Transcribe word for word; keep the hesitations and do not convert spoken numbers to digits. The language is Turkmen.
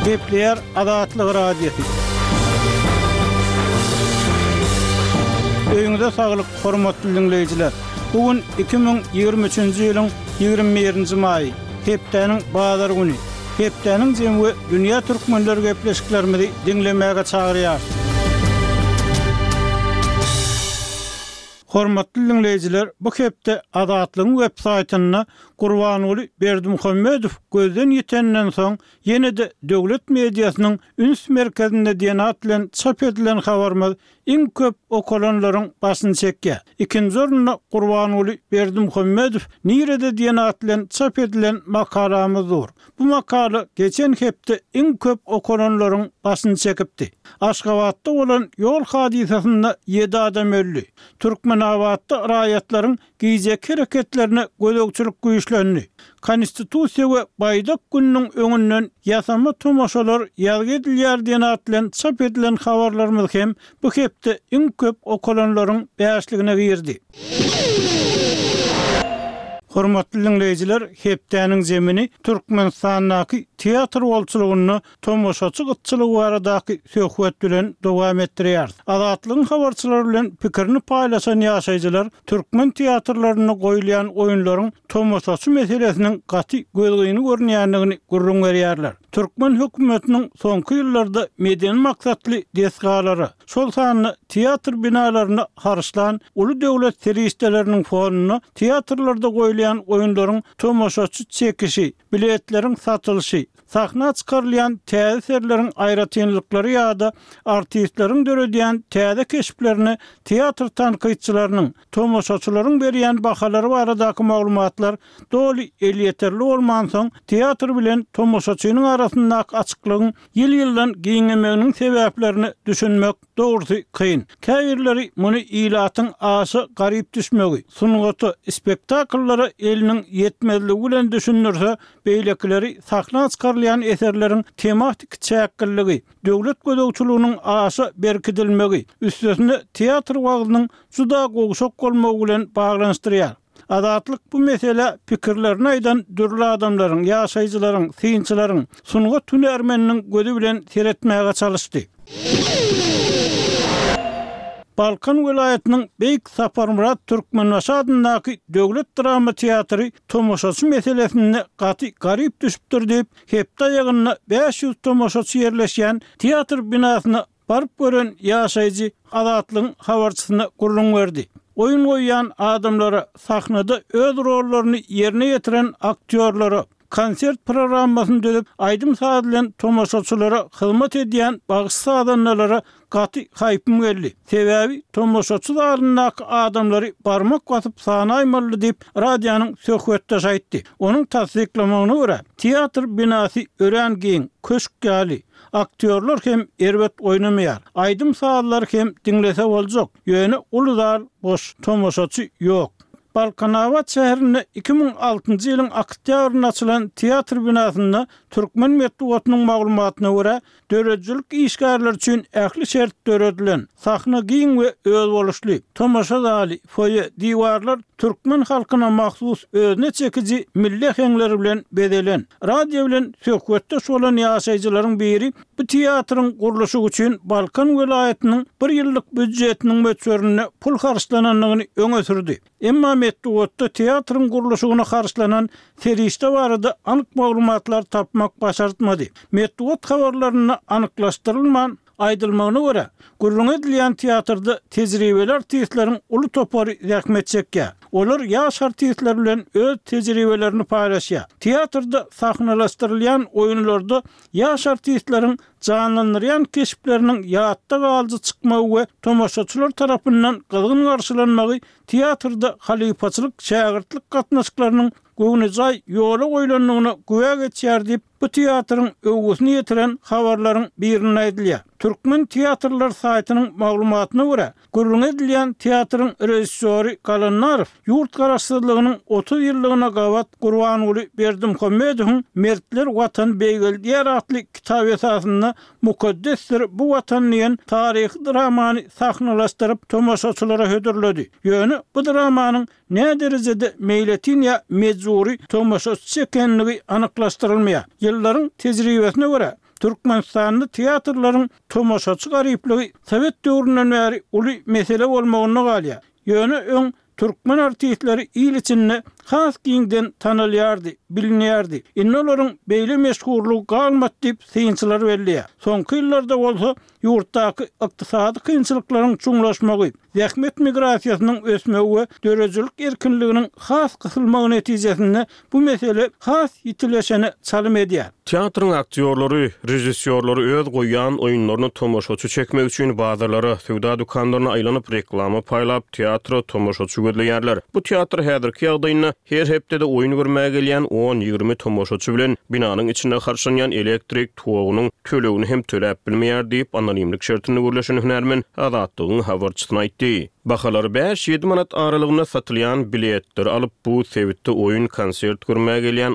Kepler Adatlyk radiosu. Öýüňizde saglyk, hormatly dinleýijiler. Bugün iki bin ýygrimi üçinji ýylyň ýygrimi birinji maý, hepdeniň bazar güni. Hepdeniň jemgy dünýä türkmenleri gepleşiklerimizi dinlemäge çagyrýar. Hormatly dinleýijiler, bu hepde Adatlyň web saýtyna Gurbanuly Berdimuhammedow gözden ýetenden soň ýene-de döwlet mediasynyň üns merkezinde diýen at bilen çap edilen habarmaz iň köp okulanlaryň başyny çekýär. Ikinji orunda Gurbanuly Berdimuhammedow nirede diýen at bilen çap edilen makalamyz bar. Bu makala geçen hepde iň köp okulanlaryň başyny çekipdi. Aşgabatda bolan ýol hadisasynda ýedi adam öldü. Türkmenawatda raýatlaryň giyjek hereketlerine gözegçilik güýçlendi. Konstitusiýa we baýdak gününiň öňünden ýasama tomaşalar ýazgy edilýär diýen at bilen çap edilen habarlarymyz hem bu hepde iň köp okulanlaryň bäşligine girdi. Hormatly dinleýijiler, hepdeniň zemini Türkmenistanyň teatr bolçulugyny tomaşaçy gytçylygy baradaky söhbet bilen dowam etdirýär. Adatlyň habarçylary bilen pikirini paýlaşan ýaşaýjylar türkmen teatrlaryna goýulan oýunlaryň tomaşaçy meselesiniň gaty gözleýini görnýändigini gurrun berýärler. Türkmen hökümetiniň soňky ýyllarda medeni maksatly desgalary, şol sany teatr binalaryna harşlan uly döwlet teristleriniň fonuny teatrlarda goýulan oýunlaryň tomaşaçy çekişi, biletleriň satylşy, sahna çykarylýan täzeserleriň aýratynlyklary ýa-da artistleriň döredýän täze keşiplerini teatr tanqytçylarynyň, tomaşaçylaryň berýän bahalary baradaky maglumatlar doly el ýeterli bolman soň teatr bilen tomaşaçynyň arasyndaky açyklygyň ýyl-ýyldan giňemeginiň sebäplerini düşünmek dogrusu kyn. Käbirleri muny ilatyň aşy garyp düşmegi, sungaty spektakllary eliniň ýetmezligi bilen düşünürse, beýlekleri sahna çykarylýan eserleriň tematik çäkkilligi, döwlet gözegçiligining aşy berkidilmegi, üstesinde teatr wagtynyň juda gowşak bolmagy bilen baglanşdyrýar. Adatlyk bu mesele pikirlerini aýdan dürli adamlaryň, ýaşaýjylaryň, synçylaryň, sunga tünermeniniň gözi bilen seretmäge çalyşdy. Balkan vilayetiniň Beýik Saparmurat Türkmenbaşy adyndaky döwlet drama teatry tomaşaçy meselesine gaty garyp düşüpdir diýip hepde ýagyna beş ýüz tomaşaçy ýerleşýän teatr binasyna baryp gören ýaşaýjy Adatlyň habarçysyna gurrun berdi. Oyun goýan adamlara sahnada öz rollaryny ýerine ýetiren aktyorlara, konsert programmasyny dödüp aýdym saat bilen tomaşaçylara hyzmat edýän bagysy adamlara gaty haýpym geldi. Sebäbi tomaşaçylaryň adamlary barmak basyp sanaýmaly diýip radionyň söhbetde aýtdy. Onuň tasdiklamagyna görä, teatr binasy ören giň, köşk ýaly, aktyorlar hem erbet oynamaýar. Aýdym saatlar hem dinlese boljak. Ýöne uludar boş tomaşaçy ýok. Balkanawat şäherinde iki bin altynjy ýylyň oktýabrynda açylan teatr binasynda Türkmen medeniýetiniň maglumatyna görä, döredjilik işgärleri üçin ähli şert döredilen sahna giň we öz boluşly tomaşa zaly, foye, diwarlar Türkmen halkyna mahsus özüne çekiji milli heňleri bilen bedelen. Radio bilen söhbetde bolan ýaşaýjylaryň biri bu teatryň gurulşy üçin Balkan vilayetiniň bir ýyllyk büdjetiniň möçberine pul harçlananlygyny öňe sürdi. Emma medeniýetde teatryň gurulşyna harçlanan terişde barada anyk maglumatlar tapmak başartmady. Medeniýet habarlaryny anyklaşdyrylman aýdylmagyna görä, gurrun edilýän teatrda tejribeler artistleriň uly topary rahmet çekýär. Olar ýaş artistler bilen öz tejribelerini paýlaşýar. Teatrda sahnalaşdyrylýan oýunlarda ýaş artistleriň canlandyrýan keşipleriniň ýatda galyjy çykmagy we tomaşaçylar tarapyndan gyzgyn garşylanmagy teatrda halipaçylyk, şägirtlik gatnaşyklarynyň göwnüjay ýola goýulanlygyna güwä geçýär diýip bu teatrın öwgüsini ýetiren habarlaryň birini aýdylýar. Türkmen teatrlar saýtynyň maglumatyna görä, gurrun edilýän teatrın rejissöri Galannarow ýurt garaşsyzlygynyň otuz ýyllygyna gawat Gurbanuly Berdimuhammedowyň Mertler Watan Beýgeldiýär atly kitap esasynda mukaddesdir bu watan diýen taryhy dramany sahnalaşdyryp tomaşaçylara hödürledi. Ýöne bu dramanyň ne derejede meýletin ýa mejburi tomaşaçy ekenligi anyklaşdyrylmaýar. Ýyllaryň tejribesine görä Türkmenistanlı teatrlaryň tomoşaçy garyplygy Sowet döwründen bäri uly mesele bolmagyna galýa. Ýöne öň türkmen artistleri il içinde has giňden tanylýardy, bilinýärdi. Indi olaryň beýle meşhurlugy galmat diýip synçylar belliýär. Soňky ýyllarda bolsa ýurtdaky ykdysady kynçylyklaryň çuňlaşmagy, zähmet migrasiýasynyň ösmegi we dörejilik erkinliginiň has kysylmagy netijesinde bu mesele has ýitileşene çalym edýär. Teatrın aktyorlary, rejissyorlary öz goýan oýunlaryny tomoşaçy çekmek üçin bazarlara, söwda dukanlaryna aýlanyp reklamy paýlap teatr tomoşaçy gözleýärler. Bu teatr häzirki ýagdaýynda her hepde de oýun görmäge gelýän on ýygrimi tomoşaçy bilen binanyň içinde harşanýan elektrik togunyň tölegini hem töläp bilmeýär diýip anonimlik şertini gürleşen hünärmen Azatlygyň habarçysyna aýtdy. Bahalar beş ýedi manat aralygynda satylýan biletler alyp bu sewitde oýun konsert görmäge gelýän